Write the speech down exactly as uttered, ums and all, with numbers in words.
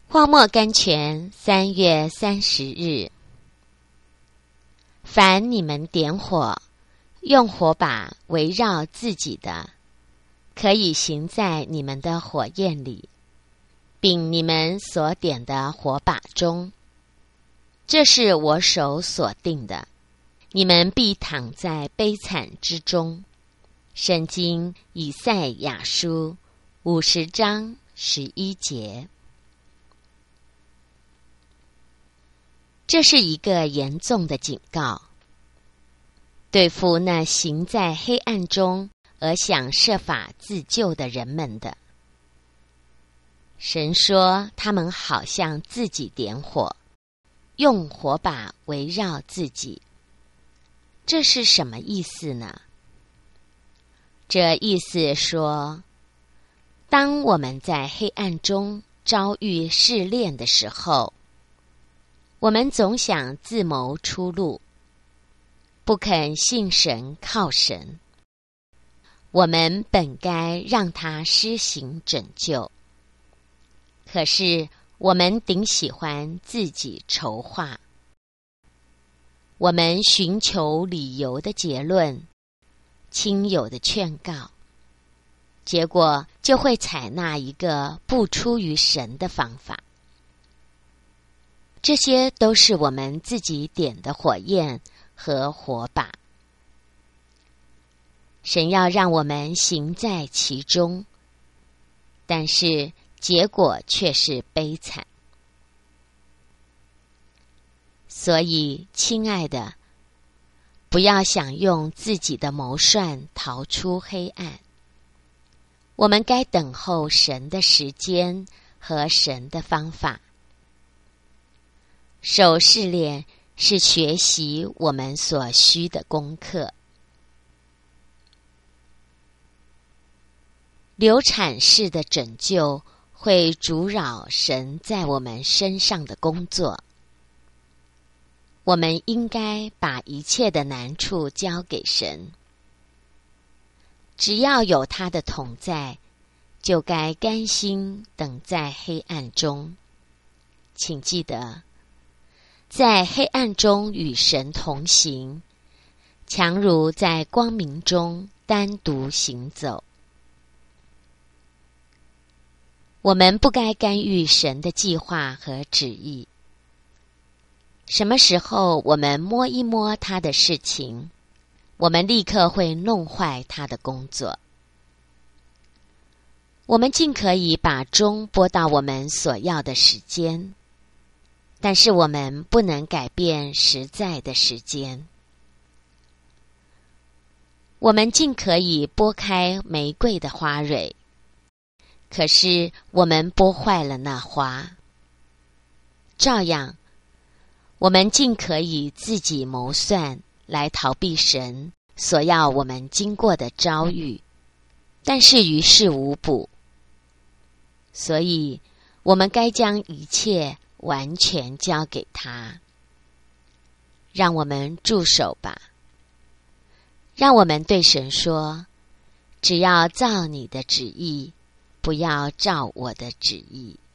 荒漠甘泉，三月三十日。凡你们点火，用火把围绕自己的，可以行在你们的火焰里，并你们所点的火把中。这是我手所定的，你们必躺在悲惨之中。圣经以赛亚书五十章十一节。这是一个严重的警告，对付那行在黑暗中而想设法自救的人们的。神说他们好像自己点火，用火把围绕自己。这是什么意思呢？这意思说，当我们在黑暗中遭遇试炼的时候，我们总想自谋出路，不肯信神靠神。我们本该让他施行拯救，可是我们顶喜欢自己筹划。我们寻求理由的结论，亲友的劝告，结果就会采纳一个不出于神的方法。这些都是我们自己点的火焰和火把。神要让我们行在其中，但是结果却是悲惨。所以，亲爱的，不要想用自己的谋算逃出黑暗。我们该等候神的时间和神的方法。受试炼是学习我们所需的功课。流产式的拯救会阻扰神在我们身上的工作。我们应该把一切的难处交给神。只要有他的同在，就该甘心等在黑暗中。请记得，在黑暗中与神同行，强如在光明中单独行走。我们不该干预神的计划和旨意。什么时候我们摸一摸他的事情，我们立刻会弄坏他的工作。我们尽可以把钟拨到我们所要的时间，但是我们不能改变实在的时间。我们尽可以拨开玫瑰的花蕊，可是我们拨坏了那花。照样，我们尽可以自己谋算来逃避神所要我们经过的遭遇，但是于事无补。所以，我们该将一切完全交给他。让我们住手吧。让我们对神说，只要照你的旨意，不要照我的旨意。